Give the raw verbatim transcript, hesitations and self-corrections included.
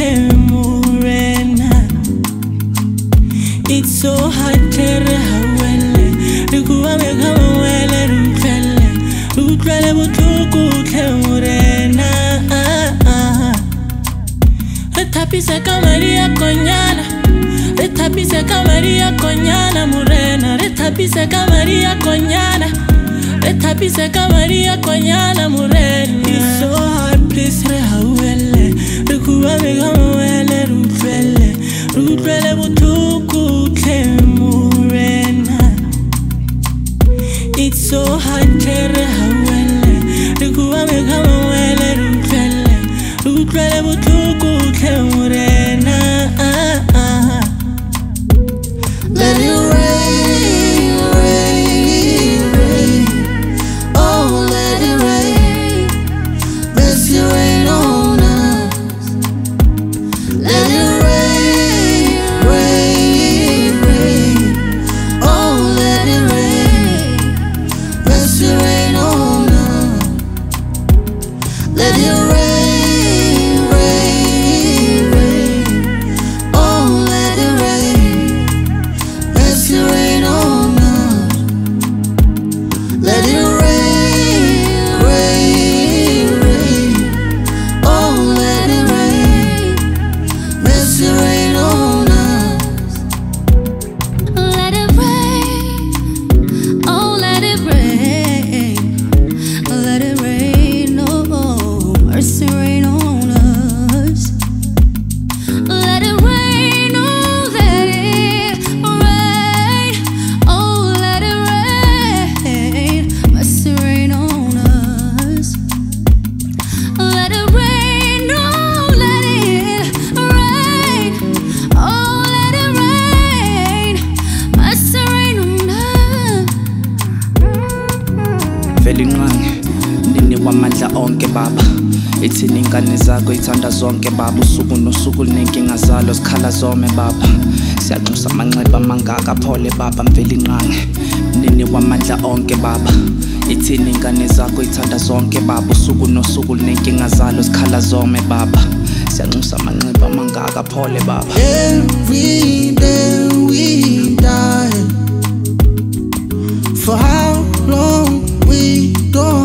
murena. It's so hard to hawele. Rikuwa mekama wele rutrele. Rutrele butuku ke murena. Retapise kamaria konyana. Retapise kamaria konyana murena. Retapise kamaria konyana. Retapise kamaria konyana murena. It's so hard, please rehawele. Rikuwa mekama wele rutrele. Rutrele butuku ke murena. It's so hard to rehawele. Rikuwa mekama wele rutrele. Rutrele butuku ke murena. Let it rain, rain, rain. Oh, let it rain. Mercy rain on us. Let it rain, rain, rain. Oh, let it rain. Mercy rain on us. Let it rain, rain, rain. Oh, let it rain. Mercy rain on us. Let it rain, rain, rain. Oh, let it rain. Mercy rain on us. Let it rain, oh let it rain, let it rain, oh mercy rain on us. Let it rain, oh let it rain, oh let it rain, mercy rain on us. Let it rain, oh let it rain, oh let it rain, mercy rain on us. Velinqangi nini wamandla onke baba. Ithini ingane zakho ithanda zonke baba. Usuku nosuku linenkinga zalo zikhala zome baba. Siyanxusa amanxeba amangaka phole baba. Mvelinqangi nini wamandla onke baba. Ithini ingane zakho ithanda zonke baba. Usuku nosuku linenkinga zalo zikhala zome baba. Siyanxusa amanxeba amangaka phole baba. Every day we die. For how long we don't